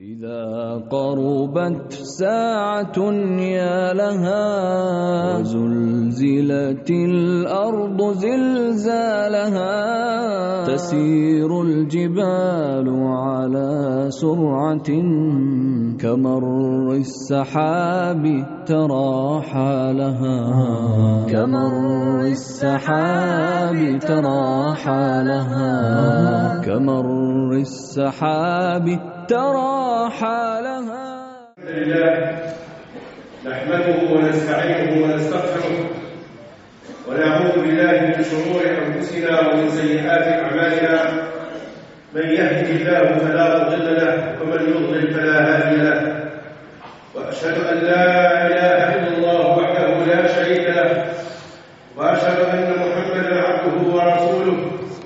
إذا قربت ساعة يا لها وزلزلت الأرض زلزالها تسير الجبال على سرعة كمر السحاب ترى حالها كمر السحاب ترى حالها كمر السحاب ترى حالها. الحمد لله نحمده ونستعينه ونستغفره ونعوذ بالله من شرور انفسنا ومن سيئات اعمالنا. من يهده الله فلا مضل له ومن يضلل فلا هادي له، واشهد ان لا اله الا الله وحده لا شريك له، واشهد ان محمدا عبده ورسوله.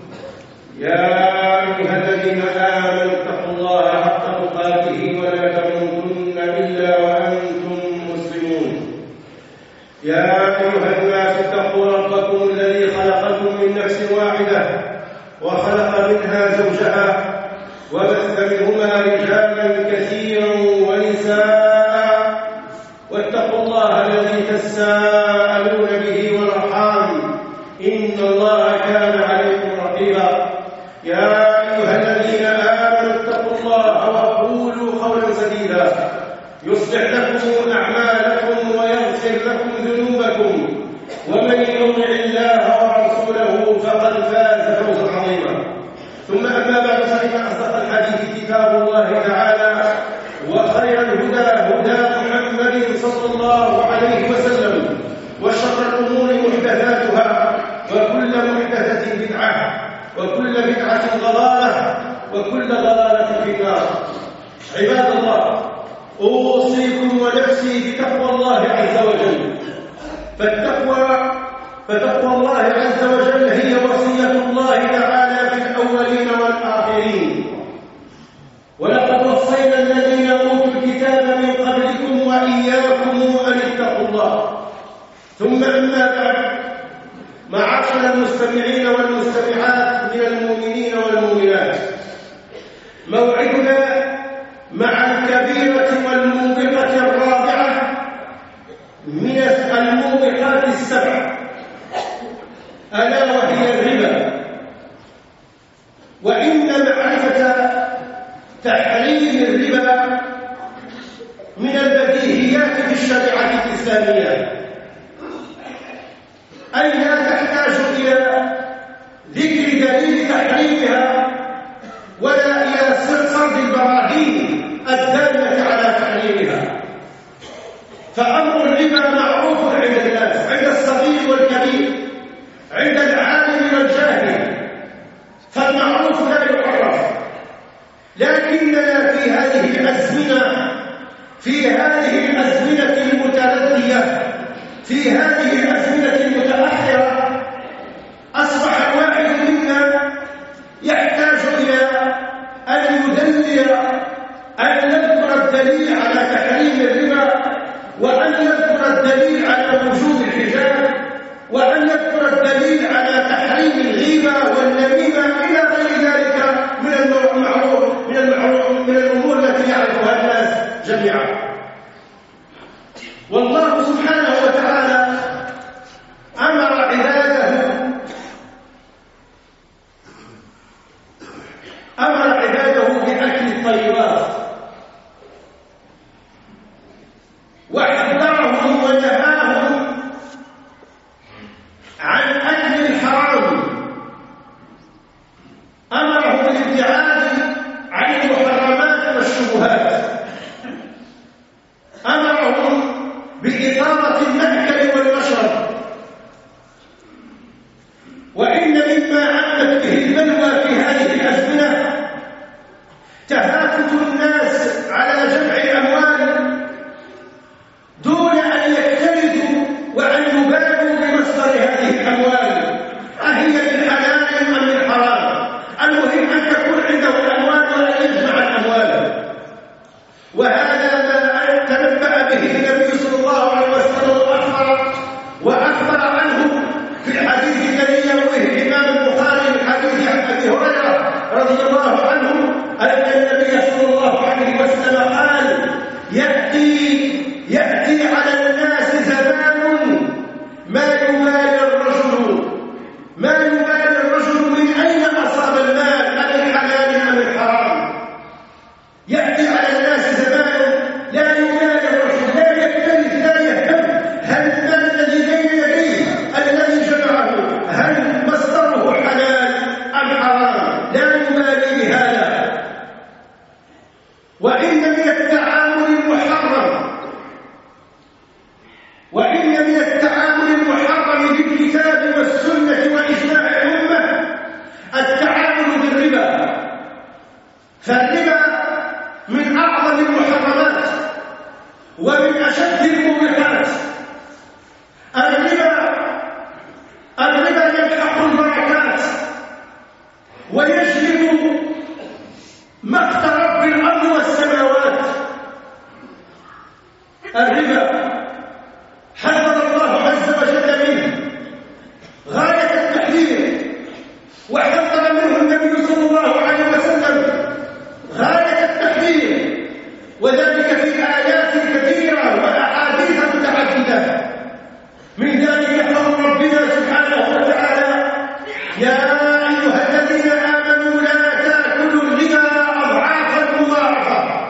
يا ايها الذين امنوا اتقوا الله حق تقاته ولا تموتن الا وانتم مسلمون. يا ايها الناس اتقوا ربكم الذي خلقكم من نفس واحده وخلق منها زوجها وبث منهما رجالا كثيرا ونساء، واتقوا الله الذي تساءلون به والارحام ان الله كان عليكم رقيبا. يا ايها الذين امنوا اتقوا الله وقولوا قولا سديدا يصلح لكم اعمالكم ويغفر لكم ذنوبكم، ومن يطع الله ورسوله فقد فاز فوزا عظيما. ثم اما بعد، فان اصدق الحديث كتاب الله تعالى، وخير الهدى هدى محمد صلى الله عليه وسلم، وشر الامور محدثاتها، وكل محدثه بدعه، وكل بدعه ضلاله، وكل ضلاله في النار. عباد الله، اوصيكم ونفسي بتقوى الله عز وجل. فتقوى الله عز وجل هي وصية الله تعالى في الأولين والآخرين. ولقد وصينا الذين أوتوا الكتاب من قبلكم وإياكم أن اتقوا الله. ثم أما بعد، معاشر المستمعين والمستمعات من المؤمنين والمؤمنات، موعدنا مع الكبيرة والموبقة الرابعة من الموبقات السبع، ألا وهي الربا. وإن معرفة تحريم الربا من البديهيات في الشريعة الإسلامية، أي لا تحتاج إلى ذكر دليل تحريمها ولا إلى سرد البراهين الدالة على تحريمها. فأمر الربا معروف عند الناس، عند الصغير والكبير، عند العالم والجاهل، فالمعروف لا يعرف. لكننا في هذه الأزمنة المتردية، في هذه الأزمنة المتأخرة، أصبح الواحد منا يحتاج إلى أن يدلل، أن نذكر الدليل على تحريم الربا، وأن نذكر الدليل على وجوب الحجاب، وأن نذكر الدليل على تحريم الغيبة والنميمة إلى غير ذلك من الأمور التي يعرفها الناس جميعا. والله سبحانه وتعالى أمر عباده بأكل الطيبات، وحذرهم ونهاهم عن أكل الحرام، أمرهم بالابتعاد عن المحرمات والشبهات، أمرهم بإطارة المأكل والمشرب. وإن مما عمت به البلوى في هذه الأزمنة تهافت الناس على جمع الأموال دون أن يكترثوا وأن يبالوا بمصدر هذه الأموال، أهي من حلال أم من حرام. المهم أن تكون عنده الأموال وأن يجمع الأموال. وهذا ما تنبأ به النبي صلى الله عليه وسلم وأخبر عنه في الحديث الذي يرويه الإمام البخاري من حديث أبي هريرة رضي الله عنه أن النبي صلى الله عليه وسلم يأتي على الناس زمان لا يبالي الرجل، لا يكترث، لا يهتم هل المال الذي بين يديه الذي جمعه هل مصدره حلال أم حرام، لا يبالي بهذا. وإن من التعامل المحرم بالكتاب والسنة وإجماع الأمة التعامل بالربا. فالربا من أعظم المحرمات ومن أشد الموبقات. الربا يمحق البركات ويجلب مقت رب الأرض والسماوات. الربا حذر الله عز وجل منه غاية التحذير، وحذر منه النبي صلى الله عليه وسلم غاية التحذير، وذلك في آيات كثيرة وأحاديث متعددة. من ذلك قول ربنا سبحانه وتعالى: يا أيها الذين آمنوا لا تأكلوا الربا أضعافا مضاعفة.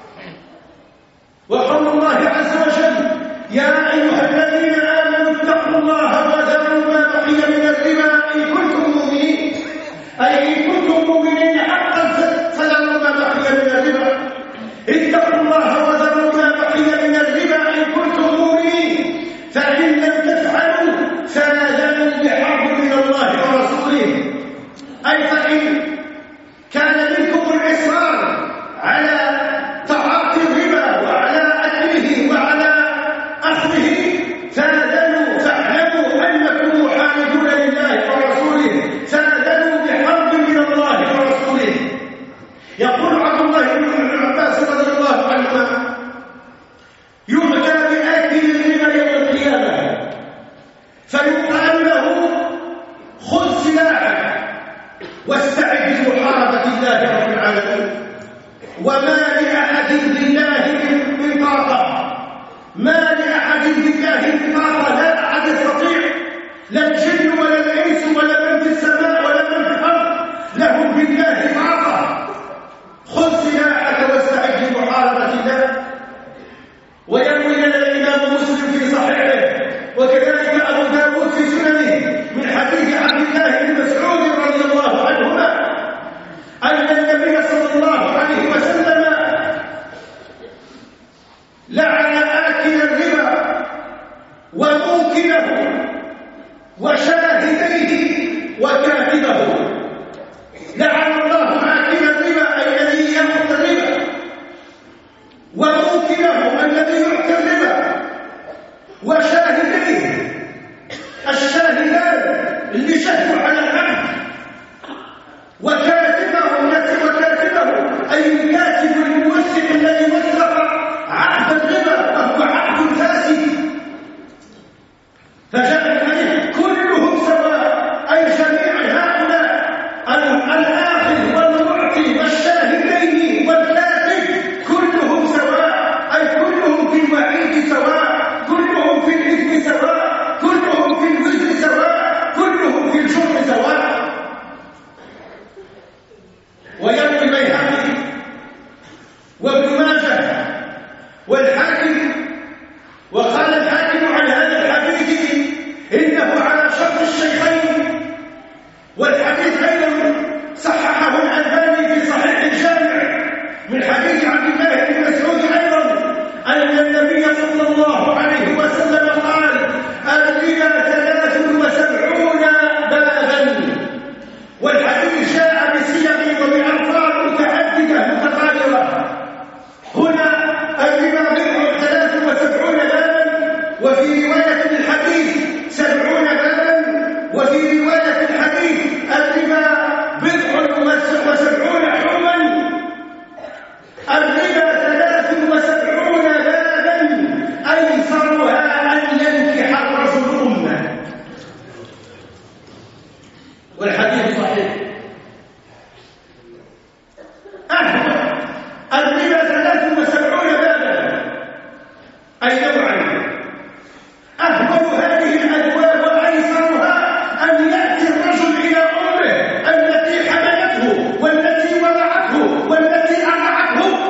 وقول الله عز وجل: يا أيها الذين آمنوا اتقوا الله وذروا ما بقي من الربا إن كنتم مؤمنين، أي إن كنتم مؤمنين حقا فذروا ما بقي من الربا. اتقوا الله وذروا ما بقي من الربا إن كنتم مؤمنين، فإن لم تفعلوا فآذنوا بحرب من الله ورسوله. أي فإن كان منكم الإصرار على تعاطي الربا وعلى أكله وعلى أخذه فآذنوا، فاعلموا أنكم محاربون لله ورسوله، فآذنوا بحرب من الله ورسوله. يقول عبد الله بن عباس رضي الله عنهما: يؤتى بآكل الربا يوم القيامة فيقال له: خذ سلاحك واستعد لمحاربة الله رب العالمين. وما لأحد بالله من طاقة، ما لأحد بالله من طاقة، لا أحد يستطيع، لا الجن ولا الإنس ولا من في السماء ولا من في الأرض لهم بالله طاقة. خذ سلاحك واستعد لمحاربة الله. ويروي لنا الإمام مسلم في صحيحه وكذلك أبو داود في سننه من حديث عبد الله بن مسعود رضي الله عنهما أن النبي صلى الله عليه وسلم لعن آكل الربا وموكله وشاهديه وكاتبه. لعن الله آكل الربا أي الذي يأكل الربا، وموكله الذي يؤتي الربا، وشاهديه الشاهدان اللي شهدوا على العبد، وكاتبه أي الكاتب الموثق الذي وثق عقد الربا وهو عقد فاسد. فجاء الحديث: كلهم سواء، أي جميع هؤلاء الآخذ والمعطي والشاهدين والكاتب كلهم سواء، أي كلهم في الوعيد سواء، كلهم في الإثم سواء، كلهم في الوزر سواء، كلهم في الجرم سواء. ويروي البيهقي وابن ماجه والحاكم، وقال الحاكم عن هذا الحديث إنه على شرط الشيخين، والحديث أيضا صححه الألباني في صحيح الجامع من حديث عبد الله بن مسعود أيضا أن النبي صلى الله عليه وسلم قال: الربا 73 بابا. والحديث جاء بصيغ وبألفاظ متعددة متقاربة. هنا الربا بضع 73 بابا، وفي رواية الحديث 70 بابا، وفي رواية الحديث الربا بضع 70 حرما. الربا 73 بابا أيسرها أن ينكح الرجل أمه. والحديث صحيح. الربا 73 بابا أي نوعا. أهون هذه الأبواب وأيسرها أن يأتي الرجل إلى أمه التي حملته والتي وضعته والتي أرضعته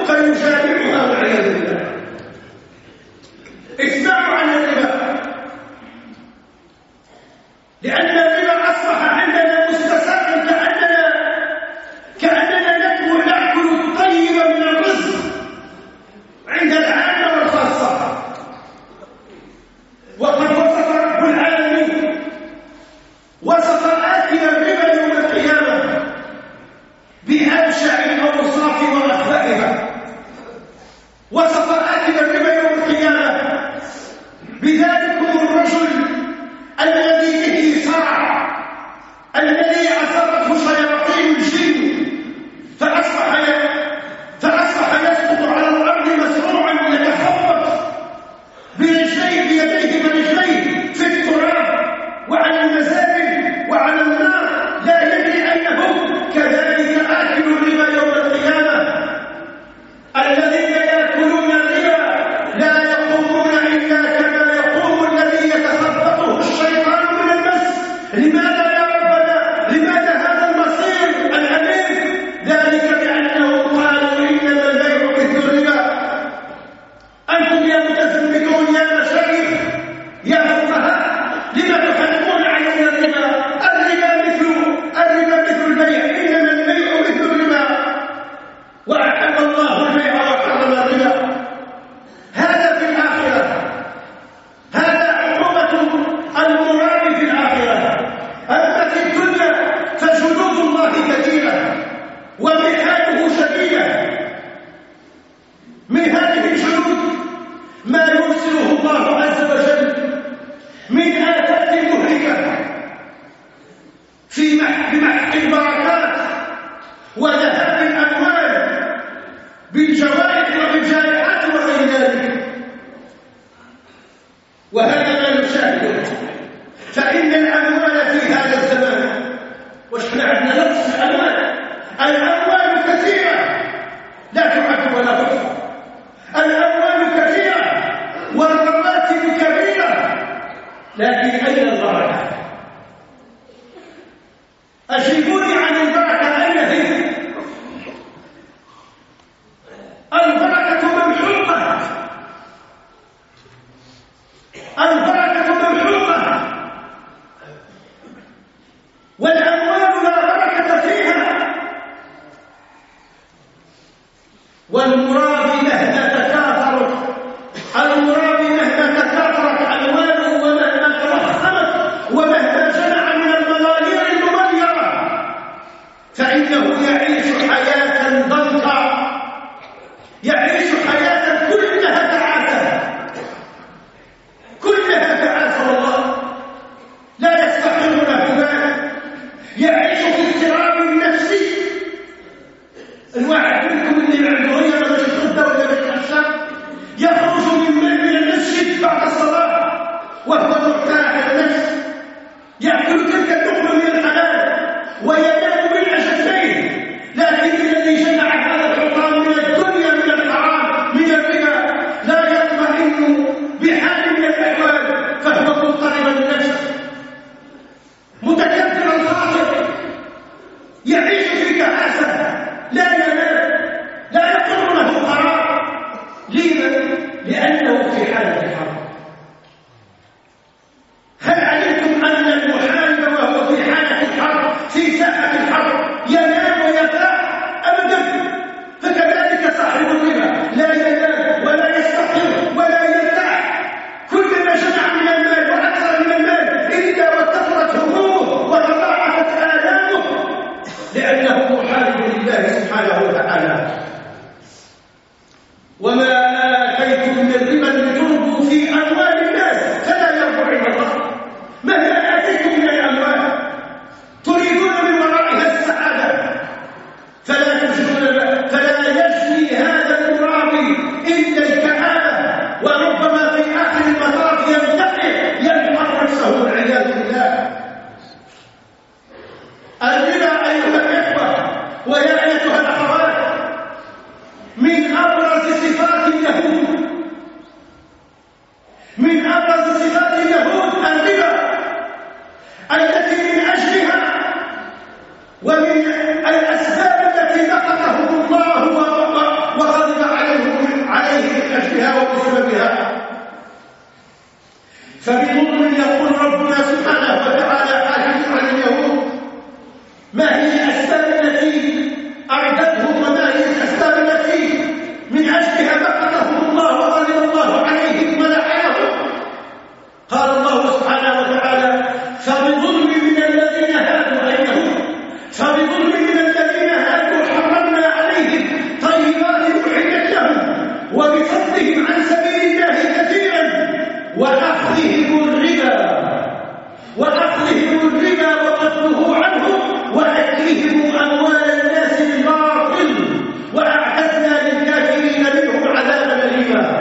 من هذه الجنود ما يرسله الله عز وجل من آفات مهلكة في محق البركات وذهاب الأموال بالجوائح وبالجائحات وغير ذلك. وهذا ما نشاهده، فإن الأموال في هذا الزمان وإحنا عندنا نقص الأموال كثيرة لا تعد ولا تحصى، الأموال كثيرة والرواتب كبيرة، لكن أين البركة؟ أجيبوني عن البركة، أين هي؟ البركة ممحوقة، البركة ممحوقة، والأموال لا بركة فيها، والمرابي مهما تكاثرت أمواله ومهما تضخمت ومهما جمع من الملايير الممليرة فإنه يعيش حياة ضنكا، يعيش حياة كلها تعاسة، كلها تعاسة والله، لا يستقر له مال، يعيش في اضطراب نفسي. الواحد منكم اللي عنده غير باش يتغدى ولا باش يتعشى يخرج من المسجد بعد الصلاة وهو مرتاح النفس، يأكل تلك اللقمة من الحلال وينام من أجلين، لكن الذي جمع هذا الحطام من الدنيا من الحرام من الربا لا يطمئن بحال من الأحوال، فهو مضطرب النفس متكبر الخاطر، يعيش في تعاسة، لا ينام، لا يقر له قرار. لماذا؟ لأنه في حالة حرب. هل علمتم أن المحارب وهو في حالة الحرب في ساحة الحرب ينام ويرتاح؟ أبدا. فكذلك صاحب الربا لا ينام ولا يستقر ولا يرتاح، كلما جمع من المال وأكثر من المال إلا وكثرت همومه وتضاعفت آلامه، لأنه محارب لله سبحانه وتعالى. وما آتيتم من ربا لتربوا في أموال الناس فلا يربو عند الله. مهما آتيتم من الأموال تريدون من ورائها السعادة فلا يجني هذا المرابي إلا الكآبة، وربما في آخر المطاف ينحر نفسه والعياذ بالله. الربا أيها الإخوة ويا أيتها الأخوات من أبرز صفات اليهود، من أبرز صفات اليهود الربا، التي من أجلها ومن الأسباب التي نقضهم الله وغضب عليه من أجلها وبسببها. فبظلم يقول ربنا سبحانه وتعالى حاكم عن اليهود ما هي الأسباب التي أعدتهم وما هي الأسباب التي من أجلها نقضهم الله وغضب الله عليهم ولعنهم. قال الله سبحانه وتعالى فبظلم من الذين هادوا أيهم، فبظلم من الذين هادوا حرمنا عليهم طيبات أحلت لهم وبصدهم عن سبيل الله كثيرا وأخذهم الربا وقد نهوا عنه وأكلهم أموال الناس بالباطل وأعتدنا للكافرين منهم عذابا أليما.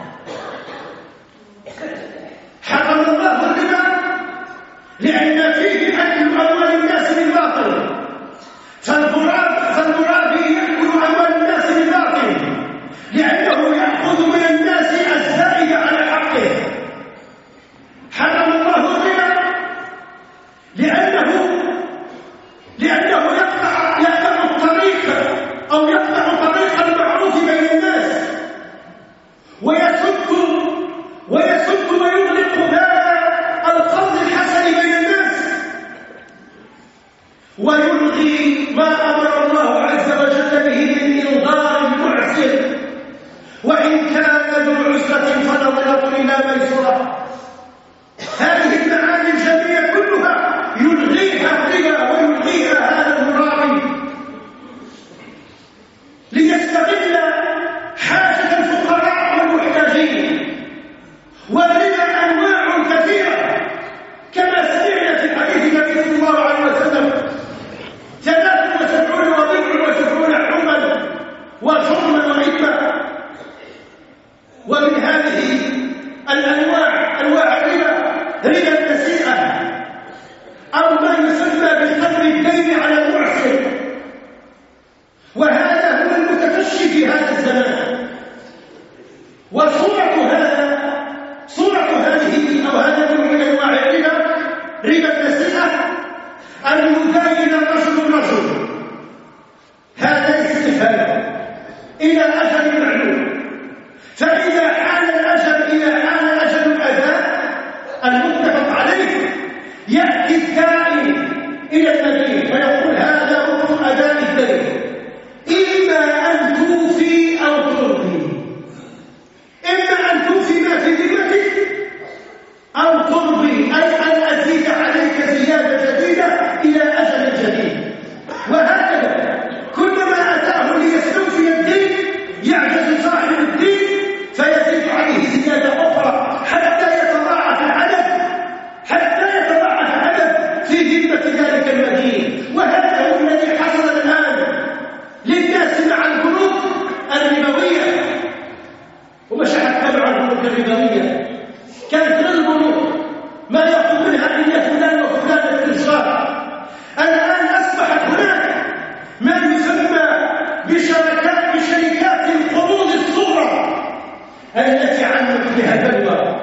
حرم الله الربا لأن فيه أكل أموال الناس بالباطل، فالمرابي يأكل أموال الناس بالباطل لأنه يأخذ من الناس الزائد على حقه. حرم الله الربا لأنه يقطع الطريق أو يقطع طريق المعروف بين الناس ويسد ويغلق باب القرض الحسن بين الناس ويلغي ما أمر الله عز وجل به من إنظار المعسر، وإن كان ذو عسرة فنظرة إلى ميسرة. هذه المعاني الجميلة كلها يلغيها الربا ويلغيها هذا المرابي ليستغل حاجة وصورة هذه أو هذا من أنواع الربا ربا النسيئة أن يداين الرجل هذا استفهام إلى أجل معلوم، فإذا حان أجل الأداء المتفق عليه يأتي الدائن إلى المدين فيقول هذا وقت أداء الدين، إما أن توفي أو ترضي، إما أن توفي ما في ذمتك أو ترضي، أي أن أزيد عليك زيادة جديدة إلى أجل جديد. وهكذا كلما أتاه ليستوفي الدين يعجز صاحب الدين فيزيد عليه زيادة أخرى حتى يتضاعف العدد في ذمة ذلك المدين. وهذا هو الذي حصل الآن للناس مع البنوك الربوية. ومش حتى مع البنوك الربوية، كانت البنوك ما يأخذ منها إلا فلان وفلان التجار. الآن أصبحت هناك ما يسمى بشركات القروض الصغرى التي عمت بها البلوى.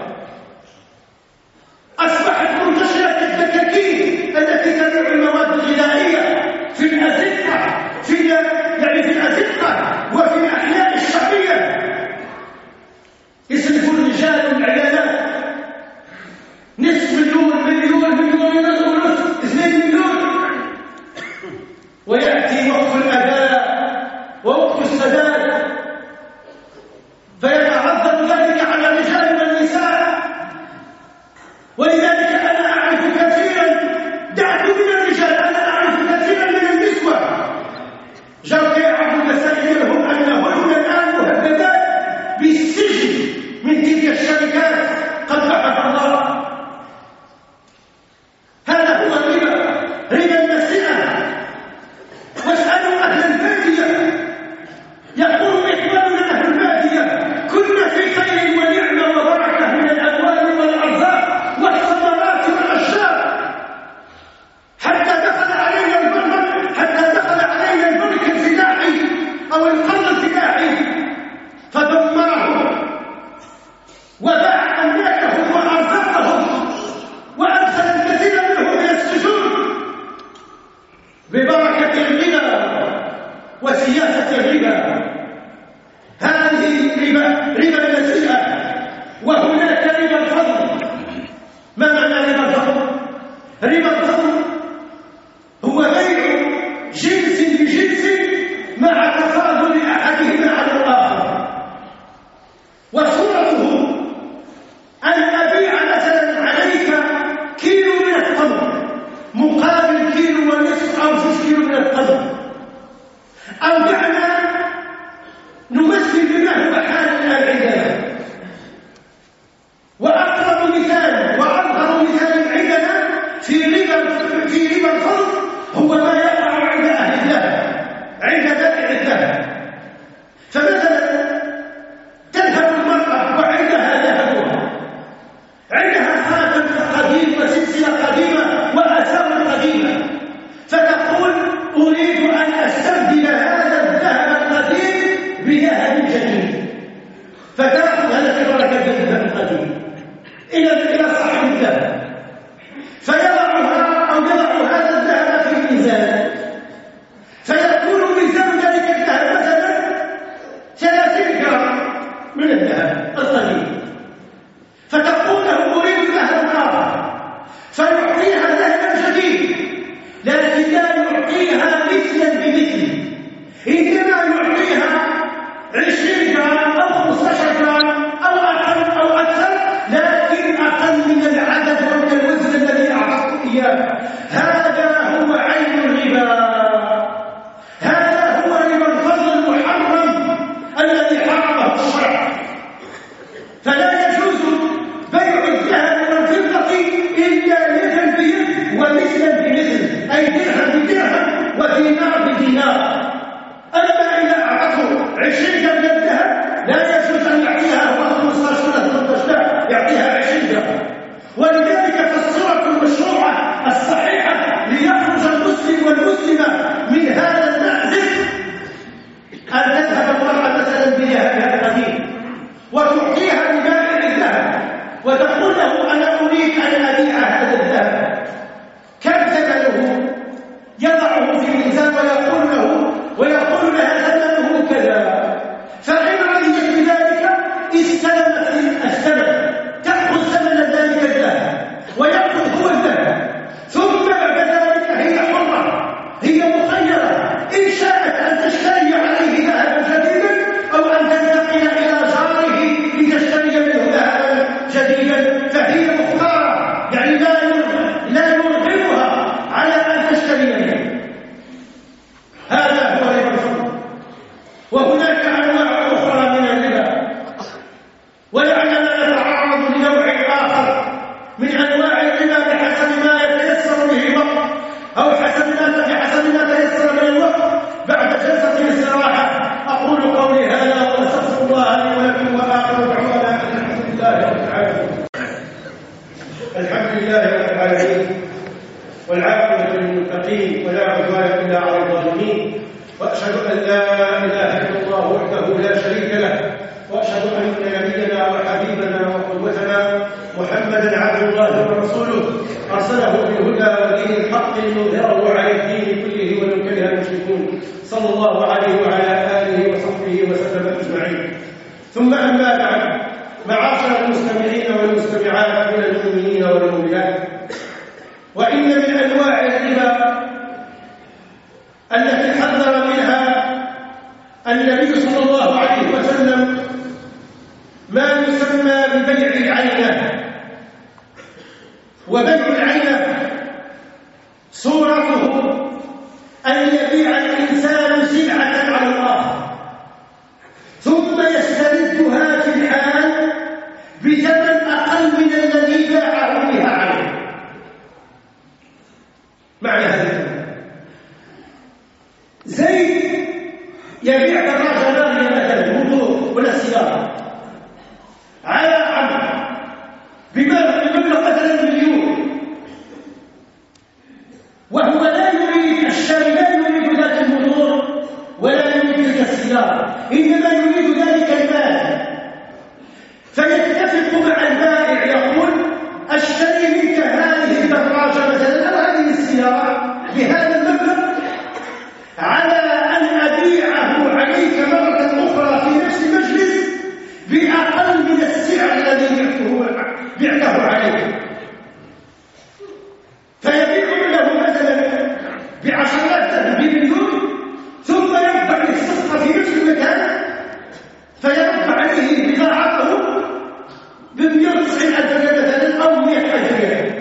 أصبحت منتشرة الدكاكين التي تبيع المواد الغذائية في الأزقة وفي الأحياء الشعبية. يسلفوا الرجال والعيالات نصف مليون ونصف 2 مليون، ويأتي وقت الأداء ووقت السداد فيتعذر ذلك على الرجال والنساء. ولذلك أنا أعرف كثيرا، دعت من الرجال، أنا أعرف كثيرا من النسوة جرت يعرف مسائل لهم أنهن الآن مهددات بالسجن من تلك الشركات قبحها الله. هذا هو ربا النسيئة. واسألوا أهل البادية، يقول إخواننا أهل البادية كنا في خير ونعمة وبركة من الأموال والأرزاق والثمرات والأشجار حتى دخل علينا الملك الفلاحي أو القرن الفلاحي فدمره وباع أملاكهم وأرزاقهم وأدخل الكثير منهم إلى السجون ببركة الربا وسياسة الربا. هذه ربا النسيئة. وهناك ربا الفضل. ما معنى ربا الفضل؟ ربا الفضل هو بيع جنس بجنس مع تفاضل أحدهما على الآخر. وصورته أن أبيع مثلا عليك كيلو من التمر مقابل كيلو ونصف أو 2 كيلو من التمر، أو دعنا نمثل بما هو حال الآن عندنا. وأقرب مثال وأظهر مثال عندنا في ربا الفضل هو ما يقع عند أهل الذهب، عند بائع الذهب. فمثلا تذهب المرأة وعندها ذهبها، عندها خاتم قديم وسلسلة قديمة وآثار قديمة، فتقول أريد أن أستبدل هذا الذهب القديم بذهب جديد، فتأخذ هذا بركة الذهب القديم إلى صاحب الذهب فيضعها أو يضع هذا الذهب في الميزان، فيكون ميزان ذلك الذهب مثلا 30 جرام من الذهب القديم، فتقول له أريد ذهب آخر فيعطيها ذهبا جديد، لكن لا يعطيها مثلا بمثل، إنما يعطيها 20 جرام أو 15 جرام أو أقل أو أكثر، لكن أقل من العدد ومن الوزن الذي أعطته إياه. هذا هو عين الربا. هذا هو ربا الفضل المحرم الذي حرمه الشرع. الله ورسوله أرسله بالهدى ودين الحق ليظهره على الدين كله ولو كره المشركون صلى الله عليه وعلى آله وصحبه وسلم أجمعين. ثم أما بعد، معاشر المستمعين والمستمعات من المؤمنين والمؤمنات، وإن من أنواع الربا التي حذر منها النبي صلى الله عليه وسلم ما يسمى ببيع العينة. وبيع العينة صورته أن يبيع الإنسان سلعة على الآخر ثم يستردها في الحال بثمن أقل من الذي باعه بها عليه. معنى هذا زيد يبيع دراجة نارية مثلا موتور ولا سيارة على عمل بمبلغ مثلا 1,000,000، وهو لا يريد الشاري، لا يريد ذات الموتور ولا يريد تلك السيارة، إنما يريد ذلك المال. فيتفق مع البائع يقول: أشتري منك هذه الدراجة مثلا أو هذه السيارة بهذا المبلغ على أن أبيعه عليك مرة أخرى في نفس المجلس بأقل من السعر الذي بعته عليك. فيبيع له مثلا ب10,000 ب1,000,000 ثم يرفع الصفقة في نفس المكان فيرفع عليه بضاعته ب190,000 مثلا أو 100,000.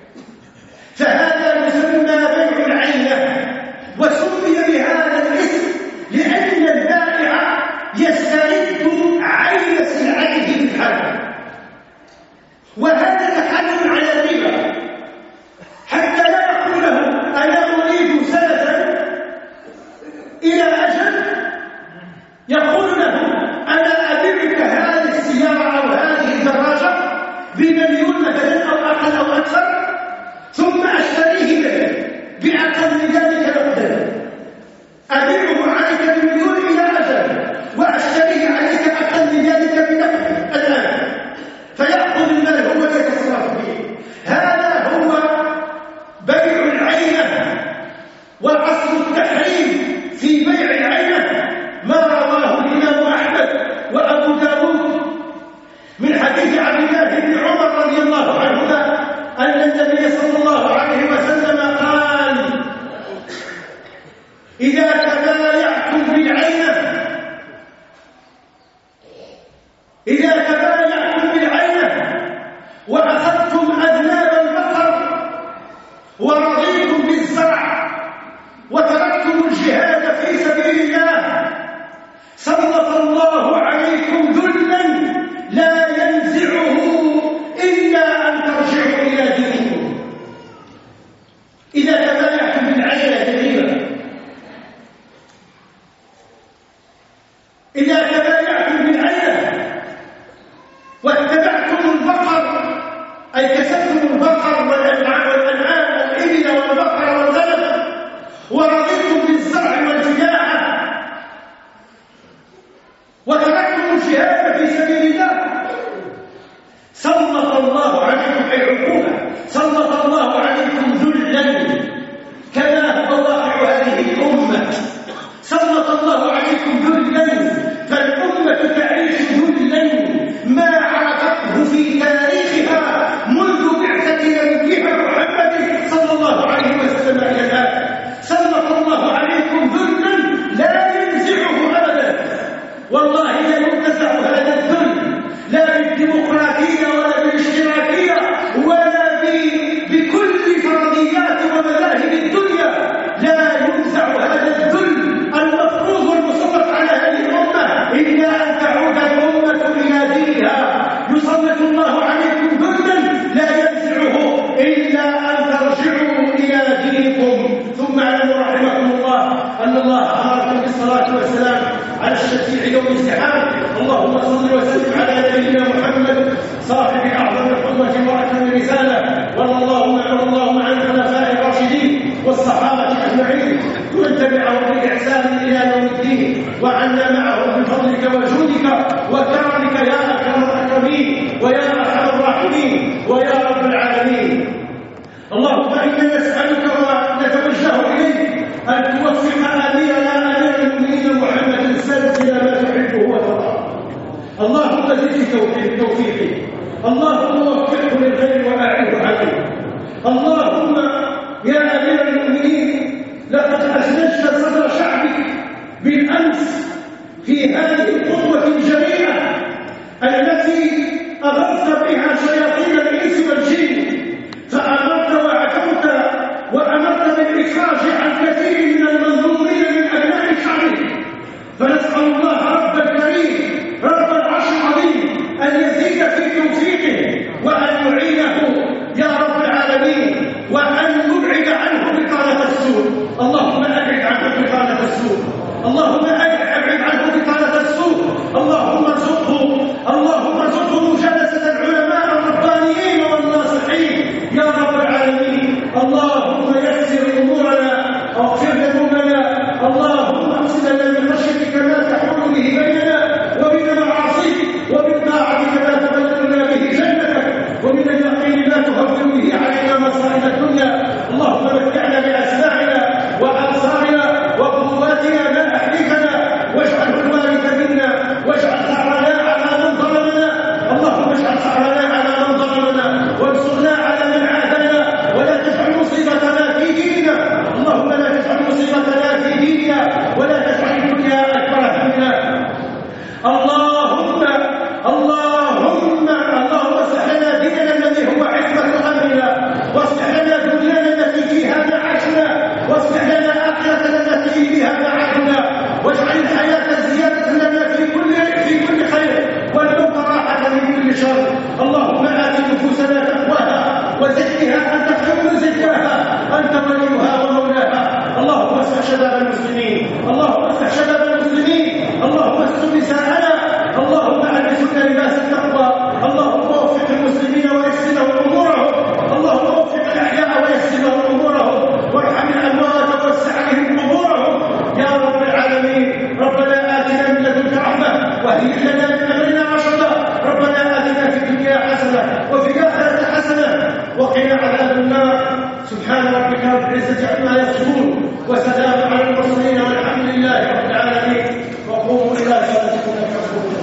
فهذا يسمى بيع العينة، وسمي بهذا الاسم لأن البائع يسترد عين سلعته في الحال. وهذا تحل على الربا حتى لا يقول له: أنا أريد سنة إلى أجل، يقول له: أنا أبيعك هذه السيارة أو هذه الدراجة ب1,000,000 مثلا أو أقل أو أكثر، ثم أشتريه بأقل من ذلك نقدا، أبيعه عليك ب1,000,000 إلى أجل وأشتريه عليك أقل من ذلك بنقد الآن، فيأخذ المال هو يتصرف به. هذا هو بيع العينة. وأصل التحريم في بيع العينة ما رواه الإمام أحمد وأبو داود من حديث عبد الله بن عمر رضي الله عنهما أن النبي صلى الله عليه وسلم قال: إذا تبايعتم بالعينة وأخذتم أذناب البقر ورضيتم بالزرع وتركتم الجهاد في سبيل الله، سلط الله عليكم ذلا لا ينزعه إلا أن ترجعوا إلى دينكم. إذا تبايعتم بالعينة تقريبا، إذا تبايعتم بالعينة واتبعتم البقر، أي كسبتم البقر والأنعام الإبل والبقر والغنم، ورضيتم بالزرع والفلاحة وتركتم الجهاد في سبيل الله، سلط الله عليكم، أي عقوبة، سلط الله عليكم ذلا كما هو واقع هذه الأمة. سلط الله عليكم ذلا، فالأمة تعيش ذلا ما عرفته في تاريخها منذ بعثة نبيها محمد صلى الله عليه وسلم إلى الآن. سلط الله عليكم ذلا لا ينزعه أبدا، والله لا ينتزع هذا الذل، لا بالديمقراطية ولا بالاشتراكية ولا بكل فرضيات ومذاهب الدنيا، لا ينزع هذا الذل المفروض والمسلط على هذه الأمة إلا أن تعود الأمة إلى دينها. يسلط الله عليكم ذلا لا ينزعه إلا أن ترجعوا إلى دينكم. ثم اعلموا رحمكم الله أن الله أمركم بالصلاة والسلام على الشفيع يوم الزحام. اللهم صل وسلم على نبينا محمد صاحب أعظم القدوة وأكرم الرسالة، اللهم عن الخلفاء الراشدين والصحابة أجمعين ومن تبعهم بإحسان إلى يوم الدين، وعنا معهم بفضلك وجودك وكرمك يا أكرم الأكرمين ويا أرحم الراحمين ويا رب العالمين. اللهم زد توفيقه، اللهم وفقه للخير وأعنه عليه. اللهم يا أمير المؤمنين لقد أزلجت صدر شعبك بالأمس في هذه الخطوة الجميلة التي أغرت بها شياطين الإنس والجن، فأمرت وعدوت وأمرت بالإخراج عن كثير من المظلومين من أبناء شعبك. فنسأل الله رب الكريم رب العرش العظيم أن يزيد في توفيقه وأن يعينه يا رب العالمين، وأن يبعد عنه بطانة السوء. اللهم أبعد عنه بطانة السوء، اللهم أبعد عنه بطانة السوء. اللهم ارزقه مجالسة العلماء الربانيين والناصحين يا رب العالمين. اللهم يسر أمورنا واغفر ذنوبنا، اللهم اغسل لنا من خشيتك ما تحول به بيننا وبين معاصيك، ومن طاعتك ما تبلغنا به جنتك، ومن اليقين ما تهون به علينا مصائب الدنيا. اللهم متعنا بأسماعنا وأبصارنا وقواتنا ما أحييتنا، واجعله الوارث منا، واجعل ثأرنا على من ظلمنا. اللهم اجعل ثأرنا على من ظلمنا، وانصرنا على من عادانا، ولا تجعل مصيبتنا في ديننا. اللهم لا تجعل مصيبتنا في ديننا، ولا تجعل الدنيا أكبر همنا. اللهم اصلح لنا ديننا الذي هو عصمة أمرنا، واصلح لنا دنيانا التي فيها معاشنا، واصلح لنا آخرتنا التي بها معادنا، واجعل الحياة زيادة لنا في كل خير، والموت راحة من كل شر. اللهم آت نفوسنا تقواها وزكها أنت خير من زكاها، أنت وليها ومولاها. اللهم اصلح شباب المسلمين، اللهم اصلح شباب المسلمين، اللهم استر نساءنا، اللهم ألبسنا لباس التقوى. اللهم وفق المسلمين ويسر لهم أمورهم، اللهم وفق الأحياء ويسر لهم أمورهم، وارحم الأموات ووسع عليهم قبورهم يا رب العالمين. ربنا آتنا من لدنك رحمة وهيئ لنا من أمرنا رشدا. ربنا آتنا في الدنيا حسنة وفي الآخرة حسنة وقنا عذاب النار. سبحان ربك رب العزة عما يصفون، وسلام على المرسلين والحمد لله رب العالمين. وقوموا إلى صلاتكم.